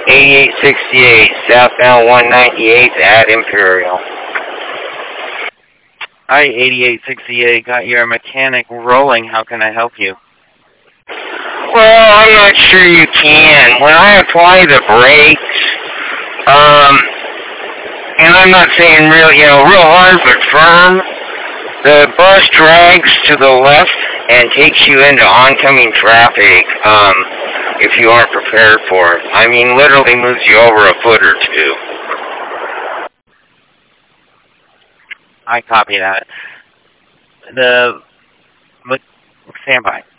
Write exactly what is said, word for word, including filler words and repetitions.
eighty-eight sixty-eight, southbound one ninety-eighth at Imperial. Hi, eighty-eight sixty-eight, got your mechanic rolling. How can I help you? Well, I'm not sure you can. When I apply the brakes, um, and I'm not saying real, you know, real hard but firm, the bus drags to the left and takes you into oncoming traffic, um, if you aren't prepared for it. I mean, literally moves you over a foot or two. I copy that. The, stand by.